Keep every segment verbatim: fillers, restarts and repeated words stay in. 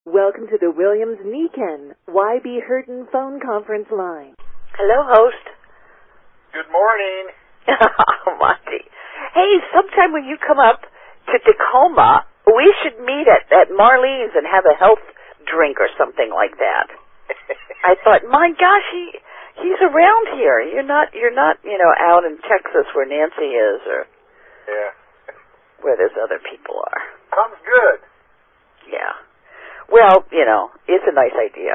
Welcome to the Williams-Niken Y B. Hurton phone conference line. Hello, host. Good morning. Oh, Monty. Hey, sometime when you come up to Tacoma, we should meet at, at Marlene's and have a health drink or something like that. I thought, my gosh, he he's around here. You're not, you're not, you know, out in Texas where Nancy is or Yeah. where those other people are. Sounds good. Yeah. Well, you know, it's a nice idea.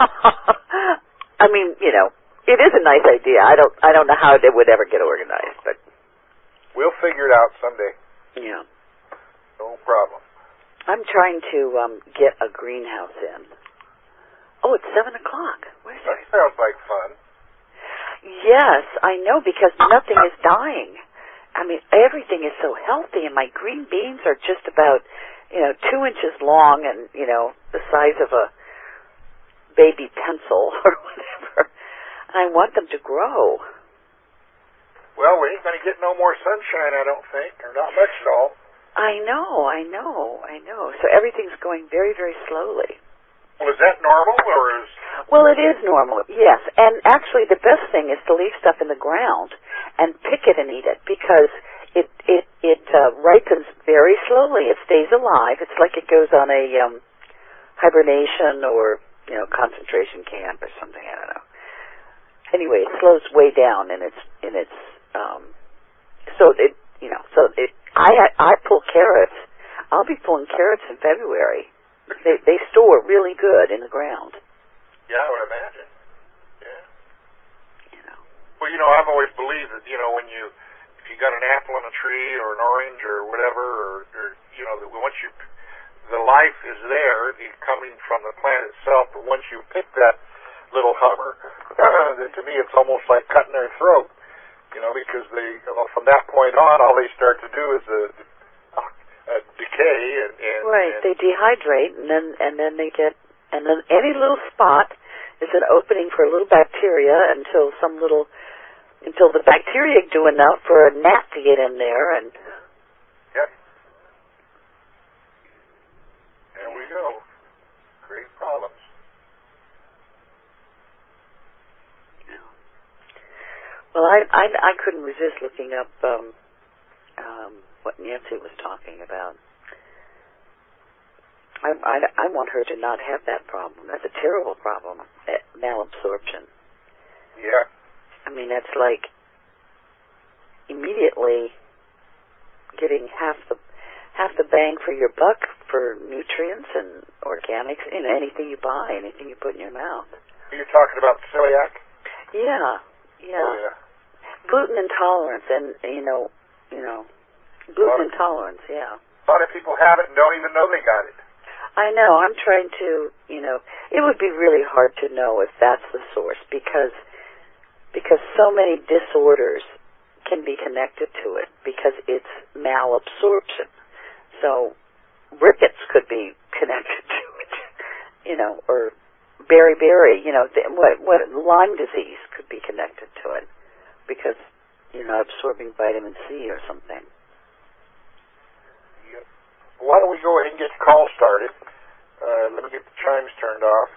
I mean, you know, it is a nice idea. I don't, I don't know how it would ever get organized, but We'll figure it out someday. yeah. No problem. I'm trying to um get a greenhouse in. Oh, it's seven o'clock. Where's That it? sounds like fun. Yes, I know, because nothing is dying. I mean, everything is so healthy, and my green beans are just about, you know, two inches long and, you know, the size of a baby pencil or whatever. And I want them to grow. Well, we ain't going to get no more sunshine, I don't think, or not much at all. I know, I know, I know. So everything's going very, very slowly. Well, is that normal, or is... Well, it is normal, yes. And actually, the best thing is to leave stuff in the ground and pick it and eat it, because it it it uh, ripens very slowly. It stays alive. It's like it goes on a um, hibernation or, you know, concentration camp or something. I don't know. Anyway, it slows way down, and it's in its um, so it you know so it. I I pull carrots. I'll be pulling carrots in February. They they store really good in the ground. Yeah, I would imagine. Yeah. You know. Well, you know, I've always believed that, you know, when you, if you got an apple on a tree or an orange or whatever, or, or you know, that once you, the life is there, it's coming from the plant itself, but once you pick that little hummer, that to me it's almost like cutting their throat, you know, because they, well, from that point on, all they start to do is a, a decay and, and Right, and, they dehydrate, and then and then they get, and then any little spot is an opening for a little bacteria until some little, until the bacteria do enough for a gnat to get in there, and Yep. There we go. Great problems. well, I I, I couldn't resist looking up um, um, what Nancy was talking about. I, I, I want her to not have that problem. That's a terrible problem, eh, malabsorption. Yeah. I mean, that's like immediately getting half the half the bang for your buck for nutrients and organics in anything you buy, anything you put in your mouth. You're talking about celiac? Yeah, yeah. Oh, yeah. Gluten intolerance, and you know, you know, gluten intolerance. Yeah. A lot of people have it and don't even know they got it. I know. I'm trying to, you know, it would be really hard to know if that's the source, because because so many disorders can be connected to it because it's malabsorption. So rickets could be connected to it, you know, or beriberi, you know, th- what what Lyme disease could be connected to it because you're not absorbing vitamin C or something. Yep. Why don't we go ahead and get the call started? Uh, let me get the chimes turned off.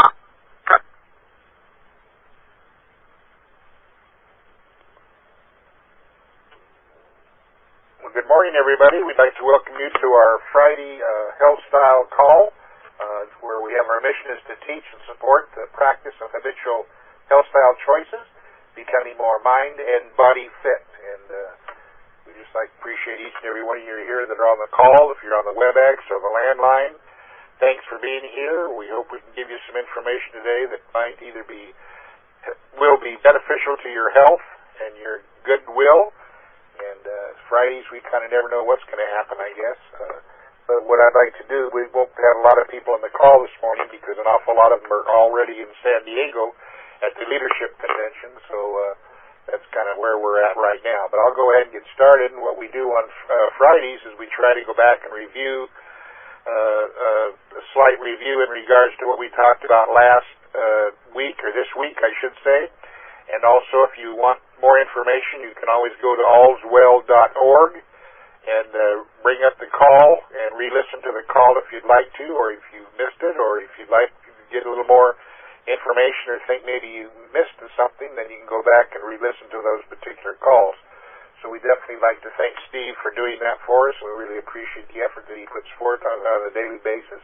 Well, good morning, everybody. We'd like to welcome you to our Friday uh, Health Style Call, uh, where we have our mission is to teach and support the practice of habitual health style choices, becoming more mind and body fit. And uh, we just like to appreciate each and every one of you here that are on the call. If you're on the WebEx or the landline, thanks for being here. We hope we can give you some information today that might either be, will be beneficial to your health and your goodwill. And uh, Fridays, we kind of never know what's going to happen, I guess. Uh, but what I'd like to do, we won't have a lot of people on the call this morning because an awful lot of them are already in San Diego at the leadership convention. So uh, that's kind of where we're at right now. But I'll go ahead and get started. And what we do on uh, Fridays is we try to go back and review Uh, uh, a slight review in regards to what we talked about last uh, week, or this week, I should say. And also, if you want more information, you can always go to allswell dot org and uh, bring up the call and re-listen to the call if you'd like to, or if you missed it, or if you'd like to get a little more information or think maybe you missed something, then you can go back and re-listen to those particular calls. So we definitely like to thank Steve for doing that for us. We really appreciate the effort that he puts forth on, on a daily basis.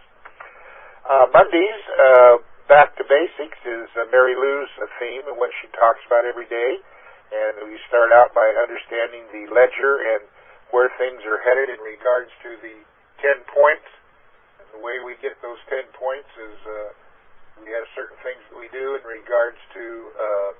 Uh, Mondays, uh, Back to Basics is uh, Mary Lou's uh, theme and what she talks about every day. And we start out by understanding the ledger and where things are headed in regards to the ten points. And the way we get those ten points is uh, we have certain things that we do in regards to uh,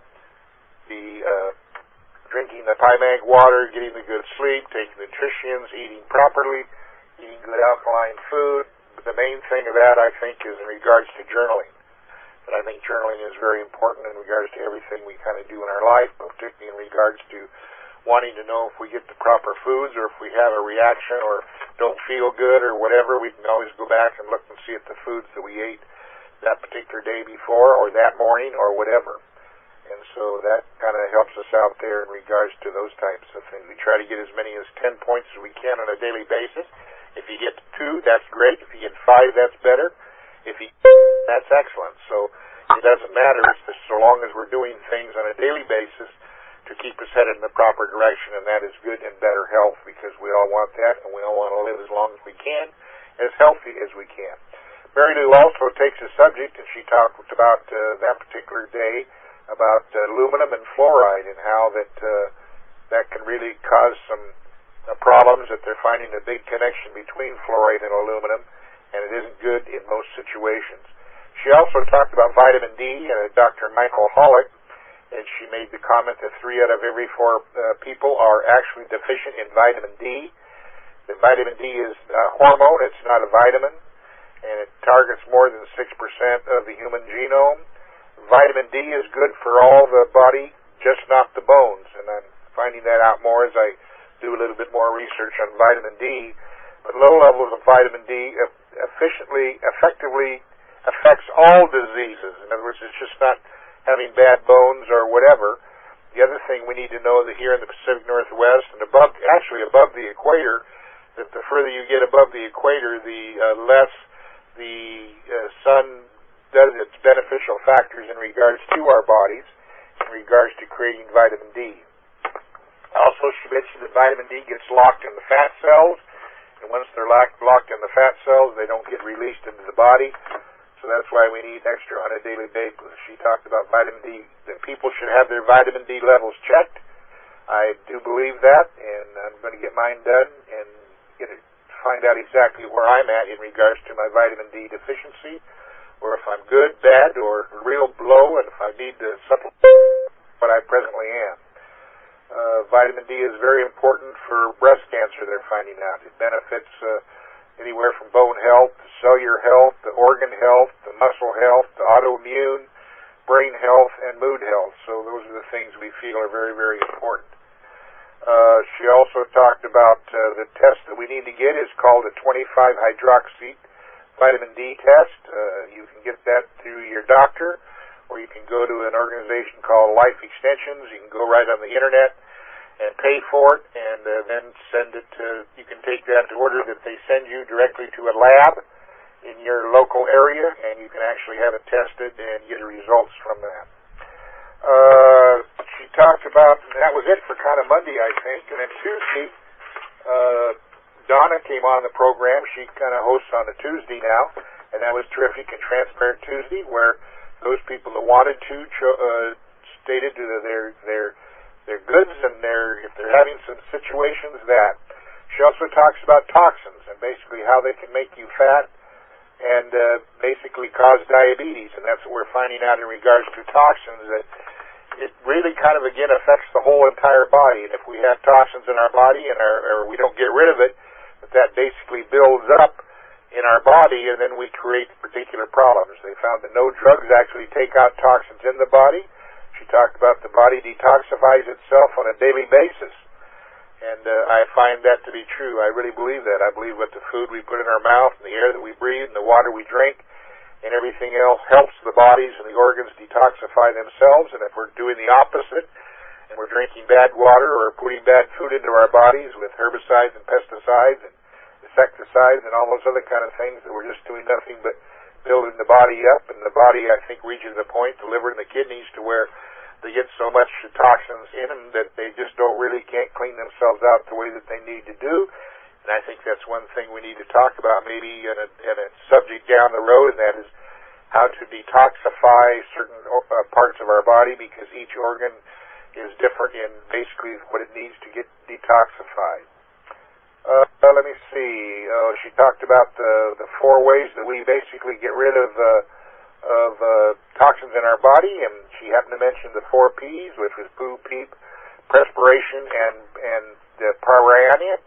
the uh, drinking the P-Mag water, getting the good sleep, taking nutritions, eating properly, eating good alkaline food. But the main thing of that, I think, is in regards to journaling. And I think journaling is very important in regards to everything we kind of do in our life, but particularly in regards to wanting to know if we get the proper foods or if we have a reaction or don't feel good or whatever. We can always go back and look and see at the foods that we ate that particular day before or that morning or whatever. And so that kind of helps us out there in regards to those types of things. We try to get as many as ten points as we can on a daily basis. If you get two, that's great. If you get five, that's better. If you that's excellent. So it doesn't matter. It's just so long as we're doing things on a daily basis to keep us headed in the proper direction, and that is good and better health, because we all want that, and we all want to live as long as we can, as healthy as we can. Mary Lou also takes a subject, and she talked about uh, that particular day about uh, aluminum and fluoride and how that uh, that can really cause some uh, problems, that they're finding a big connection between fluoride and aluminum, and it isn't good in most situations. She also talked about vitamin D, uh, Doctor Michael Hollick, and she made the comment that three out of every four uh, people are actually deficient in vitamin D. The vitamin D is a hormone, it's not a vitamin, and it targets more than six percent of the human genome. Vitamin D is good for all the body, just not the bones, and I'm finding that out more as I do a little bit more research on vitamin D. But low levels of vitamin D efficiently, effectively affects all diseases. In other words, it's just not having bad bones or whatever. The other thing we need to know that here in the Pacific Northwest and above, actually above the equator, that the further you get above the equator, the uh, less the uh, sun does its beneficial factors in regards to our bodies, in regards to creating vitamin D. Also, she mentioned that vitamin D gets locked in the fat cells, and once they're locked, locked in the fat cells, they don't get released into the body. So that's why we need extra on a daily basis. She talked about vitamin D, that people should have their vitamin D levels checked. I do believe that, and I'm going to get mine done and get it, find out exactly where I'm at in regards to my vitamin D deficiency, or if I'm good, bad, or real low, and if I need to supplement what I presently am. Uh, vitamin D is very important for breast cancer, they're finding out. It benefits uh, anywhere from bone health, to cellular health, to organ health, to muscle health, to autoimmune, brain health, and mood health. So those are the things we feel are very, very important. Uh, she also talked about uh, the test that we need to get is called a twenty-five hydroxy vitamin D test. Uh, you can get that through your doctor, or you can go to an organization called Life Extensions. You can go right on the internet and pay for it, and uh, then send it to, you can take that order that they send you directly to a lab in your local area, and you can actually have it tested and get results from that. Uh, she talked about, and that was it for kind of Monday, I think, and then Tuesday, uh, Donna came on the program. She kind of hosts on a Tuesday now, and that was Terrific and Transparent Tuesday, where those people that wanted to cho- uh, stated that their their their goods and their if they're having some situations that. She also talks about toxins and basically how they can make you fat and uh, basically cause diabetes, and that's what we're finding out in regards to toxins, that it really kind of again affects the whole entire body. And if we have toxins in our body and our, or we don't get rid of it, that, that basically builds up in our body, and then we create particular problems. They found that no drugs actually take out toxins in the body. She talked about the body detoxifies itself on a daily basis, and uh, I find that to be true. I really believe that. I believe what the food we put in our mouth, and the air that we breathe, and the water we drink, and everything else helps the bodies and the organs detoxify themselves, and if we're doing the opposite and we're drinking bad water or putting bad food into our bodies with herbicides and pesticides and insecticides and all those other kind of things that we're just doing nothing but building the body up, and the body, I think, reaches a point, the liver and the kidneys, to where they get so much toxins in them that they just don't really can't clean themselves out the way that they need to do. And I think that's one thing we need to talk about maybe in a, in a subject down the road, and that is how to detoxify certain uh, parts of our body, because each organ is different in basically what it needs to get detoxified. Uh, let me see. Uh, she talked about the, the four ways that we basically get rid of uh, of uh, toxins in our body, and she happened to mention the four P's, which was poo, peep, perspiration, and and the parania,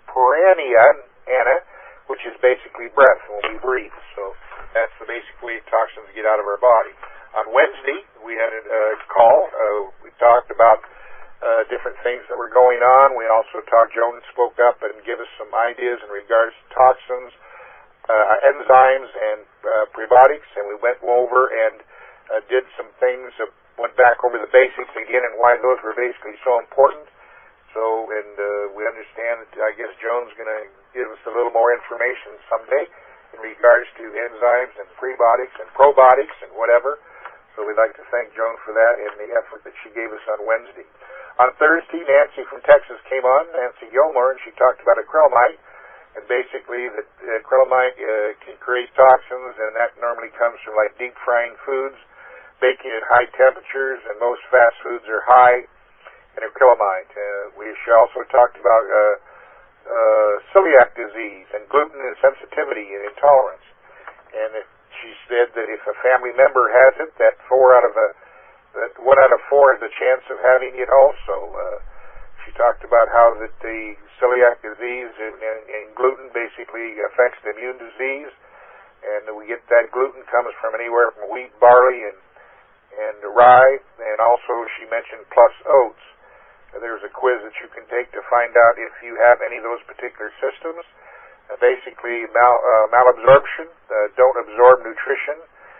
parania, which is basically breath when we breathe. So that's the basic way toxins get out of our body. On Wednesday, we had a uh, call. Uh, we talked about Uh, different things that were going on. We also talked, Joan spoke up and gave us some ideas in regards to toxins, uh, enzymes, and uh, prebiotics, and we went over and uh, did some things, uh, went back over the basics again and why those were basically so important. So, and uh, we understand that I guess Joan's going to give us a little more information someday in regards to enzymes and prebiotics and probiotics and whatever. So we'd like to thank Joan for that and the effort that she gave us on Wednesday. On Thursday, Nancy from Texas came on, Nancy Gilmore, and she talked about acrylamide, and basically that acrylamide uh, can create toxins, and that normally comes from like deep frying foods, baking at high temperatures, and most fast foods are high in acrylamide. Uh, we also talked about uh, uh, celiac disease and gluten sensitivity and intolerance, and it, she said that if a family member has it, that four out of a that one out of four has a chance of having it also. Uh, she talked about how that the celiac disease and, and, and gluten basically affects the immune disease, and we get that gluten comes from anywhere from wheat, barley, and and rye, and also she mentioned plus oats. Uh, there's a quiz that you can take to find out if you have any of those particular systems. Uh, basically, mal, uh, malabsorption, uh, don't absorb nutrition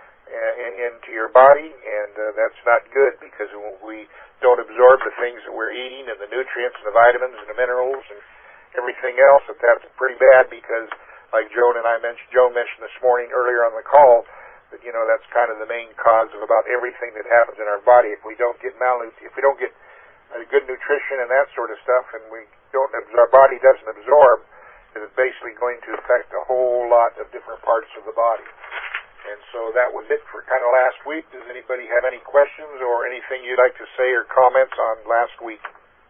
into your body, and uh, that's not good, because we don't absorb the things that we're eating and the nutrients and the vitamins and the minerals and everything else. That that's pretty bad, because like Joan and I mentioned, Joan mentioned this morning earlier on the call, that you know that's kind of the main cause of about everything that happens in our body. If we don't get malnutrition, if we don't get uh, good nutrition and that sort of stuff, and we don't, our body doesn't absorb, it's basically going to affect a whole lot of different parts of the body. And so that was it for kind of last week. Does anybody have any questions or anything you'd like to say or comments on last week?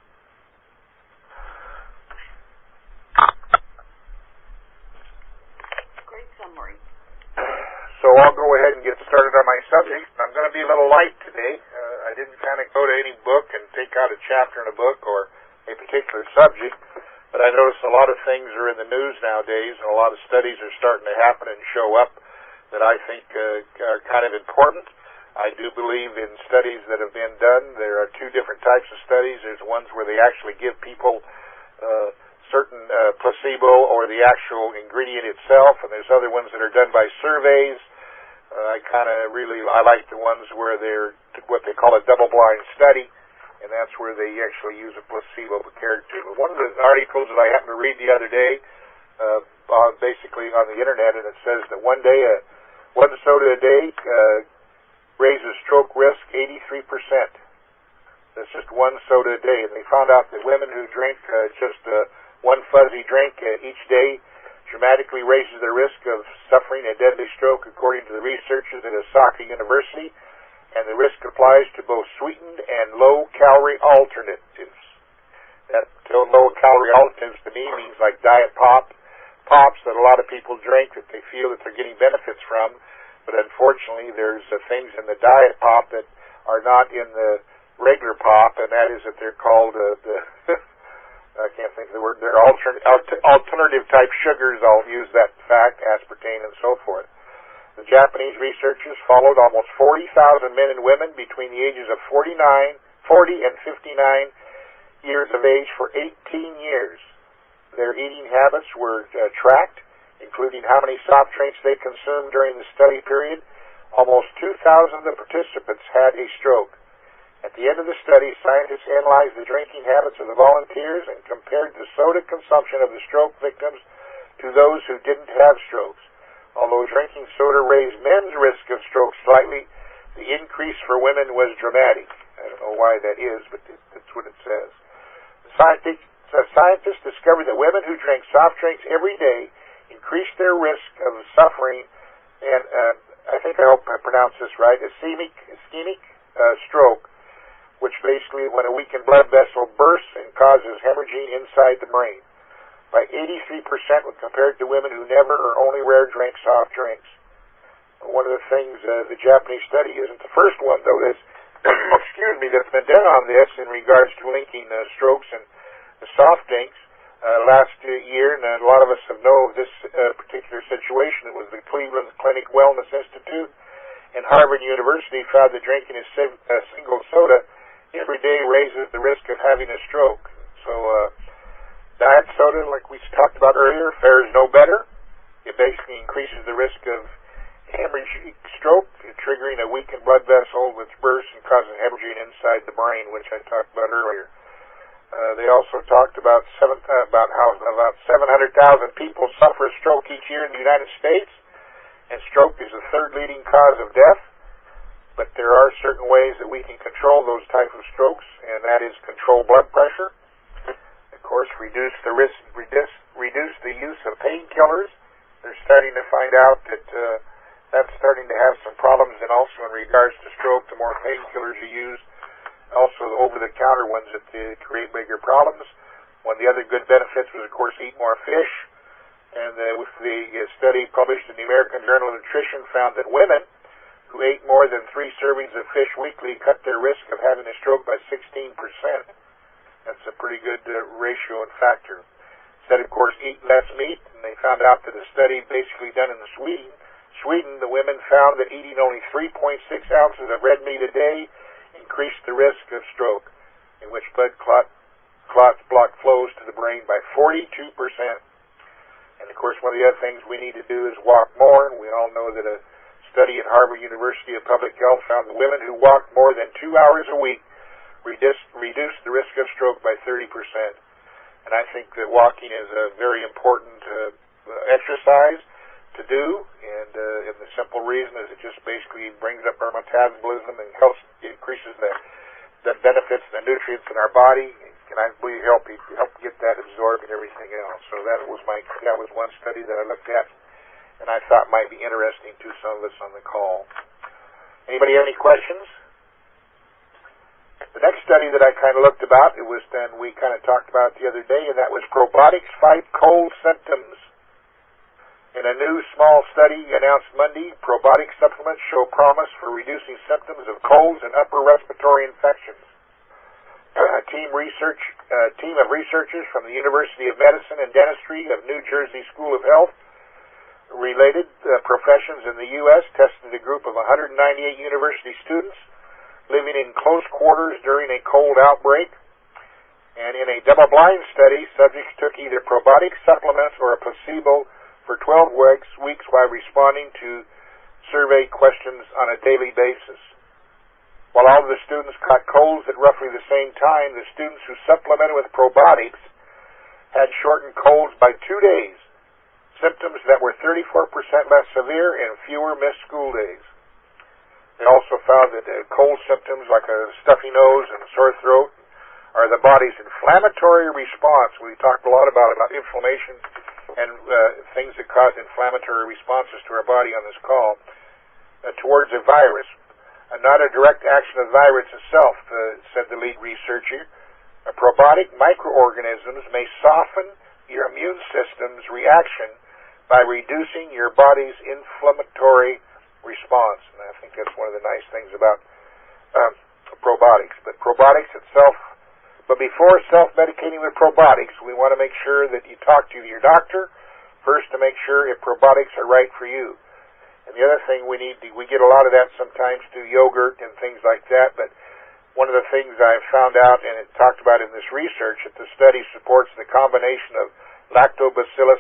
Great summary. So I'll go ahead and get started on my subject. I'm going to be a little light today. Uh, I didn't kind of go to any book and take out a chapter in a book or a particular subject, but I notice a lot of things are in the news nowadays, and a lot of studies are starting to happen and show up that I think uh, are kind of important. I do believe in studies that have been done. There are two different types of studies. There's ones where they actually give people uh, certain uh, placebo or the actual ingredient itself, and there's other ones that are done by surveys. Uh, I kind of really, I like the ones where they're what they call a double-blind study, and that's where they actually use a placebo compared to. One of the articles that I happened to read the other day, uh, on basically on the internet, and it says that one day a One soda a day uh, raises stroke risk eighty-three percent. That's just one soda a day. And they found out that women who drink uh, just uh, one fuzzy drink uh, each day dramatically raises their risk of suffering a deadly stroke, according to the researchers at Osaka University. And the risk applies to both sweetened and low-calorie alternatives. That low-calorie alternatives to me means like diet pop, pops that a lot of people drink that they feel that they're getting benefits from, but unfortunately there's uh, things in the diet pop that are not in the regular pop, and that is that they're called uh, the I can't think of the word, they're altern- alt- alternative type sugars. I'll use that fact, aspartame and so forth. The Japanese researchers followed almost forty thousand men and women between the ages of forty-nine, forty and fifty-nine years of age for eighteen years. Their eating habits were uh, tracked, including how many soft drinks they consumed during the study period. Almost two thousand of the participants had a stroke, At the end of the study, scientists analyzed the drinking habits of the volunteers and compared the soda consumption of the stroke victims to those who didn't have strokes. Although drinking soda raised men's risk of stroke slightly, the increase for women was dramatic. I don't know why that is, but that's what it says. The scientists, the scientists discovered that women who drank soft drinks every day increased their risk of suffering, and uh, I think I hope I pronounced this right, ischemic, ischemic uh, stroke, which basically when a weakened blood vessel bursts and causes hemorrhaging inside the brain, by eighty-three percent when compared to women who never or only rare drank soft drinks. One of the things, uh, the Japanese study isn't the first one, though, that's, excuse me, that's been done on this in regards to linking uh, strokes and the soft drinks. Uh, last uh, year, and a lot of us have known of this uh, particular situation, it was the Cleveland Clinic Wellness Institute and Harvard University found that drinking a, sim- a single soda every day raises the risk of having a stroke. So, uh, diet soda, like we talked about earlier, fares no better. It basically increases the risk of hemorrhaging stroke, triggering a weakened blood vessel which bursts and causes hemorrhaging inside the brain, which I talked about earlier. Uh, they also talked about seven, uh, about how about seven hundred thousand people suffer a stroke each year in the United States, and stroke is the third leading cause of death. But there are certain ways that we can control those type of strokes, and that is control blood pressure. Of course, reduce the risk, reduce, reduce the use of painkillers. They're starting to find out that uh, that's starting to have some problems, and also in regards to stroke, the more painkillers you use, also the over-the-counter ones that uh, create bigger problems. One of the other good benefits was, of course, eat more fish. And uh, with the uh, study published in the American Journal of Nutrition found that women who ate more than three servings of fish weekly cut their risk of having a stroke by sixteen percent. That's a pretty good uh, ratio and factor. Said, of course, eat less meat, and they found out that a study basically done in Sweden, Sweden, the women found that eating only three point six ounces of red meat a day increased the risk of stroke, in which blood clot, clots block flows to the brain by forty-two percent. And, of course, one of the other things we need to do is walk more, and we all know that a study at Harvard University of Public Health found that women who walked more than two hours a week reduced, reduced the risk of stroke by thirty percent. And I think that walking is a very important uh, exercise to do, and, uh, and the simple reason is it just basically brings up our metabolism and helps, increases the, the benefits, the nutrients in our body, and I believe help help get that absorbed and everything else. So that was my that was one study that I looked at, and I thought might be interesting to some of us on the call. Anybody have any questions? The next study that I kind of looked about, it was then we kind of talked about the other day, and that was probiotics fight cold symptoms. In a new small study announced Monday, probiotic supplements show promise for reducing symptoms of colds and upper respiratory infections. A team research, a team of researchers from the University of Medicine and Dentistry of New Jersey School of Health related uh, professions in the U S tested a group of one hundred ninety-eight university students living in close quarters during a cold outbreak. And in a double-blind study, subjects took either probiotic supplements or a placebo for twelve weeks, weeks while responding to survey questions on a daily basis. While all of the students caught colds at roughly the same time, the students who supplemented with probiotics had shortened colds by two days, symptoms that were thirty-four percent less severe and fewer missed school days. They also found that uh, cold symptoms like a stuffy nose and sore throat are the body's inflammatory response. We talked a lot about, about inflammation and uh, things that cause inflammatory responses to our body on this call, uh, towards a virus. Uh, not a direct action of the virus itself, uh, said the lead researcher. Uh, probiotic microorganisms may soften your immune system's reaction by reducing your body's inflammatory response. And I think that's one of the nice things about um, probiotics. But probiotics itself, but before self-medicating with probiotics, we want to make sure that you talk to your doctor first to make sure if probiotics are right for you. And the other thing we need, to, we get a lot of that sometimes through yogurt and things like that, but one of the things I've found out, and it talked about in this research, that the study supports the combination of Lactobacillus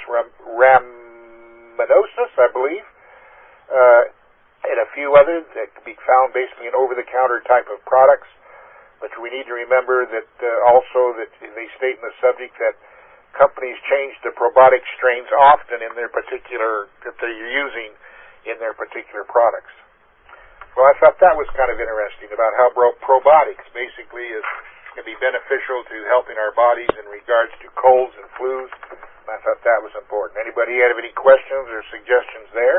rhamnosus, I believe, uh, and a few others that can be found basically in over-the-counter type of products. But we need to remember that uh, also that they state in the subject that companies change the probiotic strains often in their particular, that they're using in their particular products. Well, I thought that was kind of interesting about how pro- probiotics basically is can be beneficial to helping our bodies in regards to colds and flus. And I thought that was important. Anybody have any questions or suggestions there?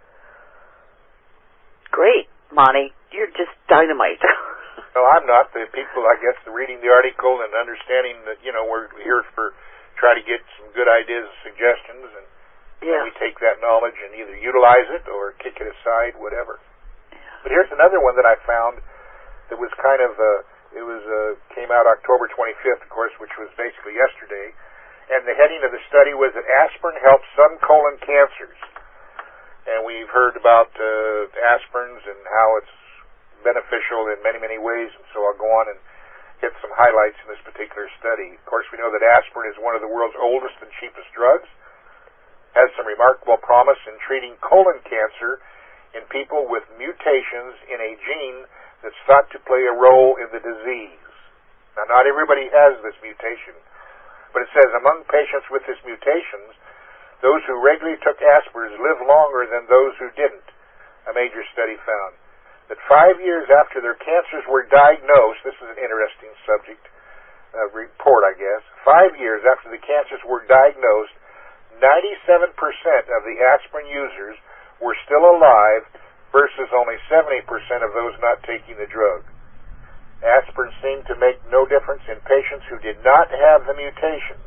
Great, Monty. You're just dynamite. No, I'm not. The people, I guess, reading the article and understanding that, you know, we're here for try to get some good ideas and suggestions, and, yeah. and we take that knowledge and either utilize it or kick it aside, whatever. Yeah. But here's another one that I found that was kind of, uh, it was uh, came out October twenty-fifth, of course, which was basically yesterday, and the heading of the study was that aspirin helps some colon cancers. And we've heard about uh, aspirins and how it's beneficial in many, many ways, and so I'll go on and hit some highlights in this particular study. Of course, we know that aspirin is one of the world's oldest and cheapest drugs, has some remarkable promise in treating colon cancer in people with mutations in a gene that's thought to play a role in the disease. Now, not everybody has this mutation, but it says among patients with this mutations, those who regularly took aspirins live longer than those who didn't, a major study found. That five years after their cancers were diagnosed, this is an interesting subject, uh, report, I guess, five years after the cancers were diagnosed, ninety-seven percent of the aspirin users were still alive versus only seventy percent of those not taking the drug. Aspirin seemed to make no difference in patients who did not have the mutations.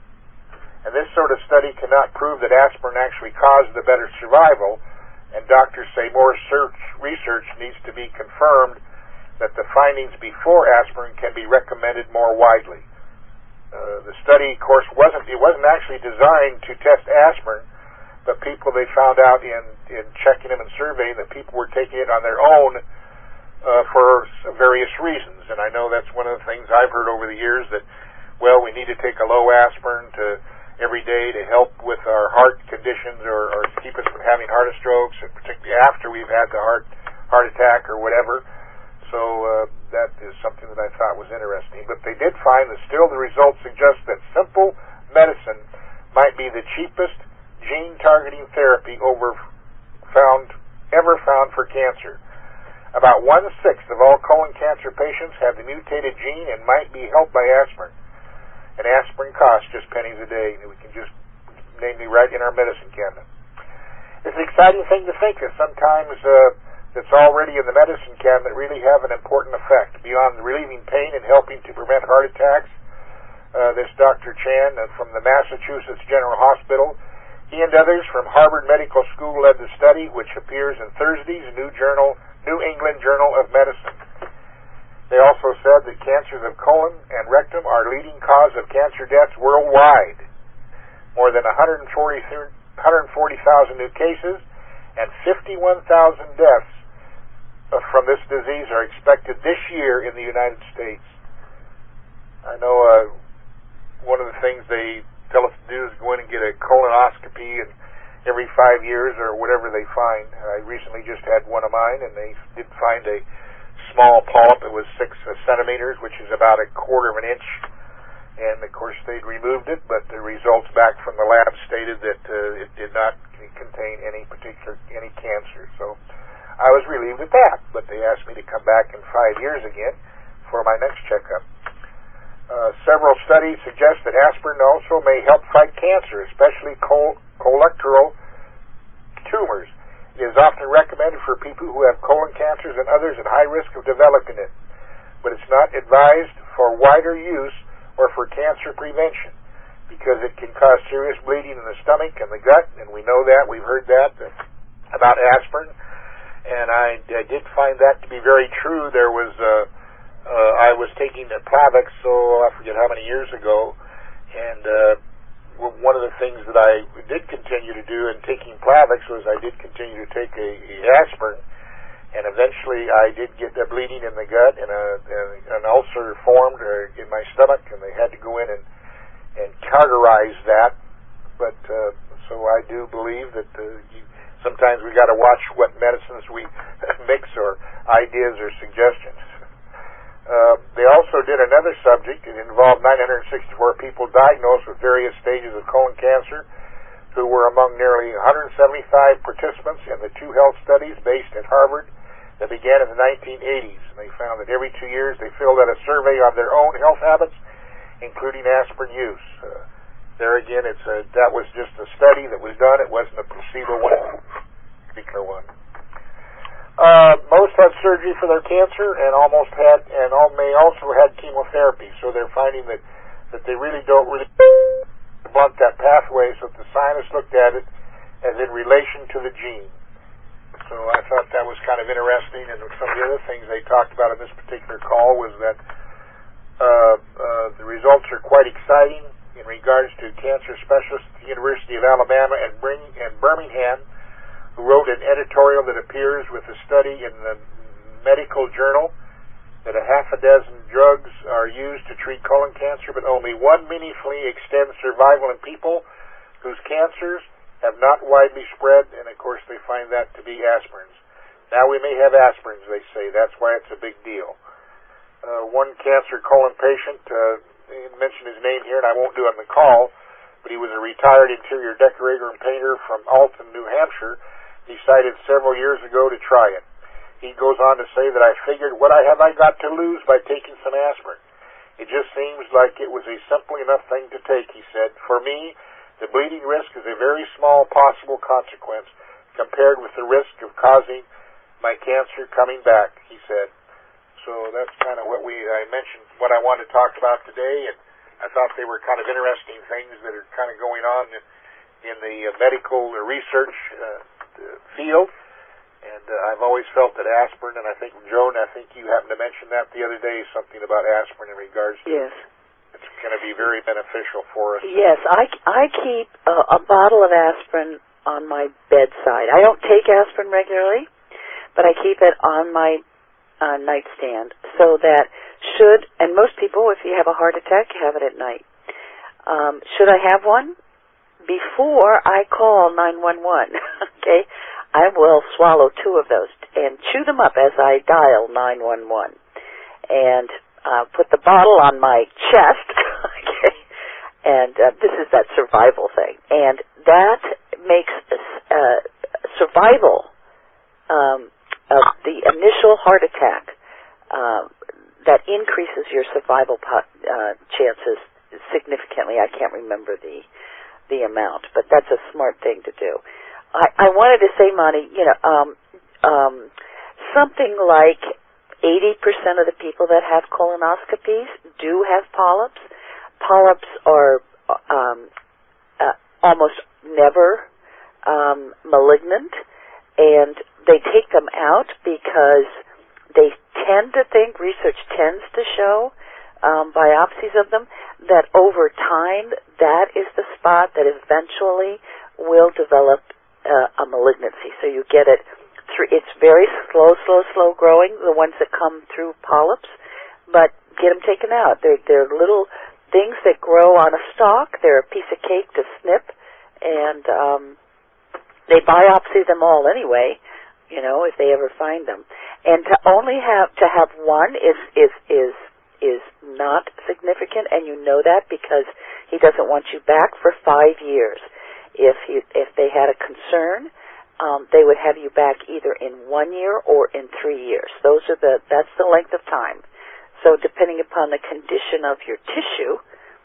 And this sort of study cannot prove that aspirin actually caused the better survival, and doctors say more search, research needs to be confirmed that the findings before aspirin can be recommended more widely. Uh, the study, of course, wasn't it wasn't actually designed to test aspirin, but people they found out in, in checking them and surveying that people were taking it on their own uh, for various reasons. And I know that's one of the things I've heard over the years that, well, we need to take a low aspirin to every day to help with our heart conditions or, or keep us from having heart strokes, and particularly after we've had the heart heart attack or whatever. So uh, that is something that I thought was interesting. But they did find that still the results suggest that simple medicine might be the cheapest gene-targeting therapy over found ever found for cancer. About one-sixth of all colon cancer patients have the mutated gene and might be helped by aspirin. And aspirin costs just pennies a day. We can just name me right in our medicine cabinet. It's an exciting thing to think that sometimes uh, that's already in the medicine cabinet really have an important effect. Beyond relieving pain and helping to prevent heart attacks, uh, this Doctor Chan uh, from the Massachusetts General Hospital, he and others from Harvard Medical School led the study, which appears in Thursday's New Journal, New England Journal of Medicine. They also said that cancers of colon and rectum are leading cause of cancer deaths worldwide. More than one hundred forty thousand new cases and fifty-one thousand deaths from this disease are expected this year in the United States. I know uh, one of the things they tell us to do is go in and get a colonoscopy and every five years or whatever they find. I recently just had one of mine, and they did find a small polyp. It was six uh, centimeters, which is about a quarter of an inch. And, of course, they'd removed it, but the results back from the lab stated that uh, it did not contain any particular, any cancer. So I was relieved at that, but they asked me to come back in five years again for my next checkup. Uh, several studies suggest that aspirin also may help fight cancer, especially col- colorectal tumors. It is often recommended for people who have colon cancers and others at high risk of developing it, but it's not advised for wider use or for cancer prevention because it can cause serious bleeding in the stomach and the gut, and we know that. We've heard that about aspirin, and I, I did find that to be very true. There was, uh, uh, I was taking the Plavix, so I forget how many years ago, and uh, one of the things that I did continue to do in taking Plavix was I did continue to take a, a aspirin, and eventually I did get a bleeding in the gut and, a, and an ulcer formed in my stomach, and they had to go in and, and cauterize that. But uh, so I do believe that uh, you, sometimes we got to watch what medicines we mix or ideas or suggestions. Uh, they also did another subject. It involved nine hundred sixty-four people diagnosed with various stages of colon cancer who were among nearly one hundred seventy-five participants in the two health studies based at Harvard that began in the nineteen eighties. And they found that every two years they filled out a survey on their own health habits, including aspirin use. Uh, there again, it's a, that was just a study that was done. It wasn't a placebo one, particular one. Uh, most had surgery for their cancer and almost had, and all may also had chemotherapy. So they're finding that, that they really don't really blunt that pathway. So that the scientists looked at it as in relation to the gene. So I thought that was kind of interesting. And some of the other things they talked about in this particular call was that uh, uh, the results are quite exciting in regards to cancer specialists at the University of Alabama and, Bring, and Birmingham, who wrote an editorial that appears with a study in the medical journal that a half a dozen drugs are used to treat colon cancer, but only one meaningfully extends survival in people whose cancers have not widely spread, and of course they find that to be aspirins. Now we may have aspirins, they say. That's why it's a big deal. Uh, one cancer colon patient, uh, mentioned his name here, and I won't do it on the call, but he was a retired interior decorator and painter from Alton, New Hampshire, decided several years ago to try it. He goes on to say that I figured, what I have I got to lose by taking some aspirin? It just seems like it was a simple enough thing to take, he said. For me, the bleeding risk is a very small possible consequence compared with the risk of causing my cancer coming back, he said. So that's kind of what we, I mentioned, what I wanted to talk about today, and I thought they were kind of interesting things that are kind of going on in, in the uh, medical research uh, field, and uh, I've always felt that aspirin, and I think, Joan, I think you happened to mention that the other day, something about aspirin in regards to yes. It's going to be very beneficial for us. Yes, I, I keep a, a bottle of aspirin on my bedside. I don't take aspirin regularly, but I keep it on my uh, nightstand so that should, and most people, if you have a heart attack, have it at night. Um, should I have one? Before I call nine one one, okay, I will swallow two of those and chew them up as I dial nine one one and uh, put the bottle on my chest, okay, and uh, this is that survival thing. And that makes uh, survival um, of the initial heart attack, uh, that increases your survival po- uh, chances significantly. I can't remember the the amount, but that's a smart thing to do. I, I wanted to say, Monty, you know, um, um, something like eighty percent of the people that have colonoscopies do have polyps. Polyps are um, uh, almost never um, malignant, and they take them out because they tend to think, research tends to show, Um, biopsies of them, that over time, that is the spot that eventually will develop uh, a malignancy. So you get it through, it's very slow, slow, slow growing, the ones that come through polyps, but get them taken out. They're, they're little things that grow on a stalk. They're a piece of cake to snip, and um, they biopsy them all anyway, you know, if they ever find them. And to only have, to have one is, is, is, is not significant, and you know that because he doesn't want you back for five years. If he, if they had a concern, um, they would have you back either in one year or in three years. Those are the that's the length of time. So depending upon the condition of your tissue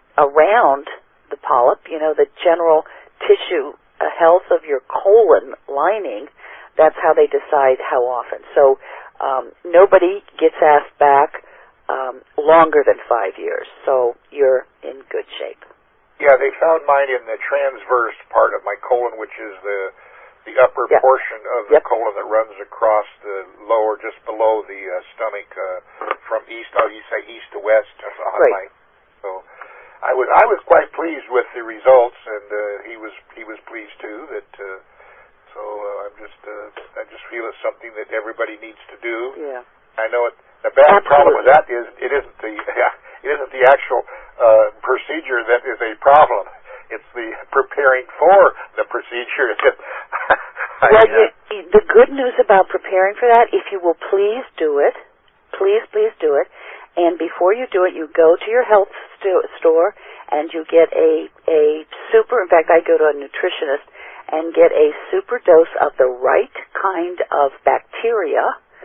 around the polyp, you know, the general tissue uh, health of your colon lining, that's how they decide how often. So um, nobody gets asked back Um, longer than five years, so you're in good shape. Yeah, they found mine in the transverse part of my colon, which is the the upper yep. portion of the yep. colon that runs across the lower, just below the uh, stomach, uh, from east. Oh, you say east to west on right. my. So, I was I was quite pleased with the results, and uh, he was he was pleased too. That uh, so uh, I'm just uh, I just feel it's something that everybody needs to do. Yeah. I know it. The bad Absolutely. problem with that is it isn't the it isn't the actual uh, procedure that is a problem. It's the preparing for the procedure. Well, you, the good news about preparing for that, if you will please do it, please, please do it, and before you do it, you go to your health sto- store and you get a, a super, in fact, I go to a nutritionist and get a super dose of the right kind of bacteria,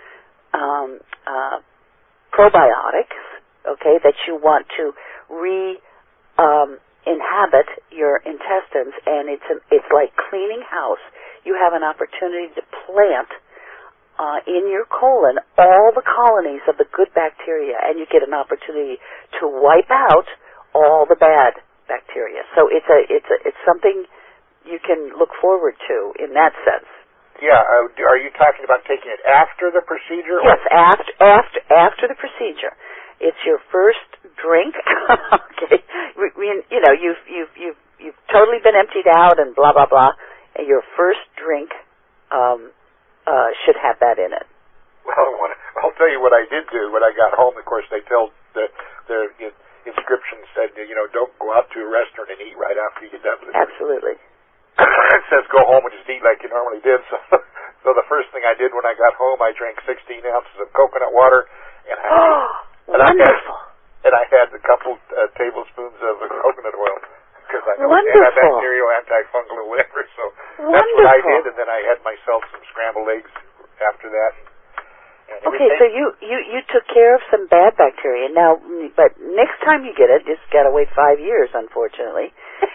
um, uh, probiotics, okay, that you want to re, um, inhabit your intestines, and it's a, it's like cleaning house. You have an opportunity to plant Uh, in your colon, all the colonies of the good bacteria, and you get an opportunity to wipe out all the bad bacteria. So it's a, it's a, it's something you can look forward to in that sense. Yeah. Uh, are you talking about taking it after the procedure? Yes, after after after the procedure. It's your first drink. Okay, we, we, you know you've you've you've you've totally been emptied out and blah blah blah. And your first drink. Um, Uh, should have that in it. Well, when, I'll tell you what I did do when I got home. Of course, they tell the their inscription said, you know, don't go out to a restaurant and eat right after you get done with it. Absolutely. It says go home and just eat like you normally did. So, so the first thing I did when I got home, I drank sixteen ounces of coconut water, and I, and wonderful. I had, and I had a couple uh, tablespoons of uh, coconut oil. Because I know Wonderful. it's antibacterial, antifungal, or whatever. So Wonderful. that's what I did, and then I had myself some scrambled eggs after that. And okay, so you, you, you took care of some bad bacteria. Now, but next time you get it, just got to wait five years, unfortunately,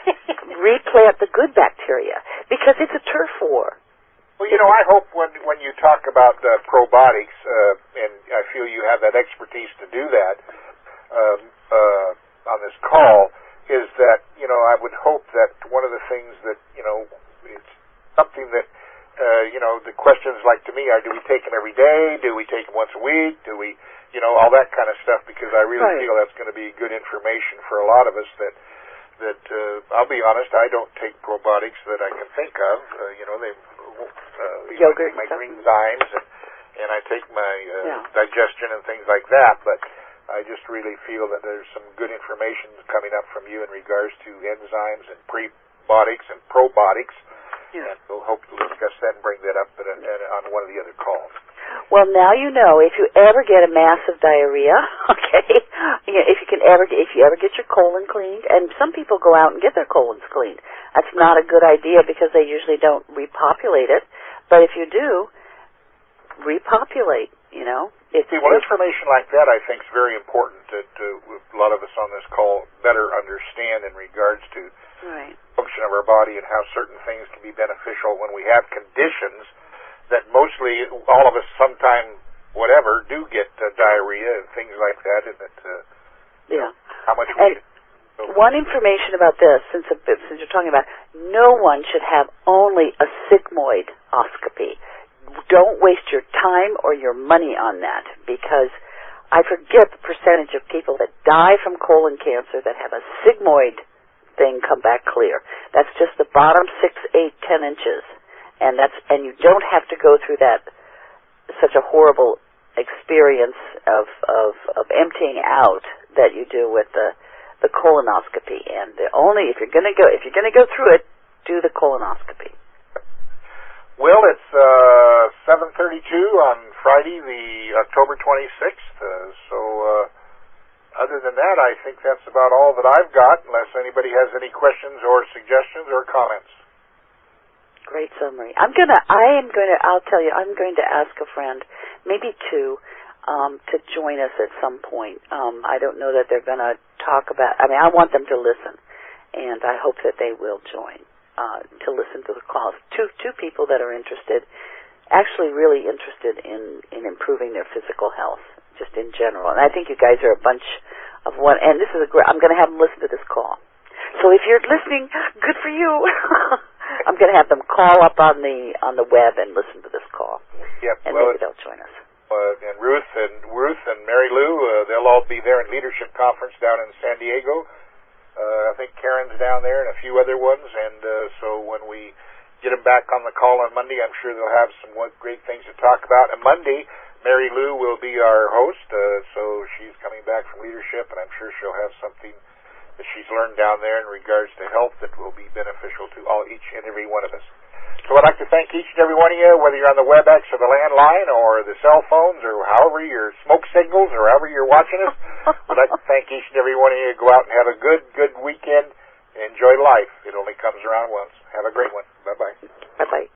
replant the good bacteria, because it's a turf war. Well, you know, I hope when when you talk about uh, probiotics, uh, and I feel you have that expertise to do that um, uh, on this call, is that, you know, I would hope that one of the things that, you know, it's something that, uh, you know, the questions like to me are, do we take them every day? Do we take them once a week? Do we, you know, all that kind of stuff, because I really right. feel that's going to be good information for a lot of us that, that uh, I'll be honest, I don't take probiotics that I can think of. Uh, you know, they, uh, you Yogurt know, I take my stuff. green zymes, and, and I take my uh, yeah. digestion and things like that, but I just really feel that there's some good information coming up from you in regards to enzymes and prebiotics and probiotics. Yeah. And we'll hope to discuss that and bring that up at a, at a, on one of the other calls. Well, now you know, if you ever get a massive diarrhea, okay, if you can ever, if you ever get your colon cleaned, and some people go out and get their colons cleaned. That's not a good idea because they usually don't repopulate it. But if you do, repopulate, you know. It's, See, well, it's, information like that I think is very important to, to a lot of us on this call better understand in regards to right. the function of our body and how certain things can be beneficial when we have conditions that mostly all of us sometime, whatever, do get uh, diarrhea and things like that, and that, uh, yeah. know, how much and we... So, one information about this, since, since you're talking about, no one should have only a sigmoidoscopy. Don't waste your time or your money on that, because I forget the percentage of people that die from colon cancer that have a sigmoid thing come back clear. That's just the bottom six, eight, ten inches, and that's and you don't have to go through that such a horrible experience of of, of emptying out that you do with the the colonoscopy. And the only if you're going to go if you're going to go through it, do the colonoscopy. Well, it's uh, seven thirty-two on Friday, the October twenty-sixth. Uh, so, uh, other than that, I think that's about all that I've got, unless anybody has any questions or suggestions or comments. Great summary. I'm gonna. I am going to. I'll tell you. I'm going to ask a friend, maybe two, um, to join us at some point. Um, I don't know that they're going to talk about. I mean, I want them to listen, and I hope that they will join. Uh, to listen to the calls. Two two people that are interested, actually really interested in, in improving their physical health, just in general. And I think you guys are a bunch of one. And this is a great. I'm going to have them listen to this call. So if you're listening, good for you. I'm going to have them call up on the on the web and listen to this call. Yep. And well, maybe they'll join us. Uh, and Ruth and Ruth and Mary Lou, uh, they'll all be there in Leadership Conference down in San Diego. Uh, I think Karen's down there and a few other ones, and uh, so when we get them back on the call on Monday, I'm sure they'll have some great things to talk about. And Monday, Mary Lou will be our host, uh, so she's coming back from Leadership, and I'm sure she'll have something that she's learned down there in regards to health that will be beneficial to all each and every one of us. So I'd like to thank each and every one of you, whether you're on the WebEx or the landline or the cell phones or however your smoke signals or however you're watching us. We'd like to thank each and every one of you. Go out and have a good, good weekend. Enjoy life. It only comes around once. Have a great one. Bye-bye. Bye-bye.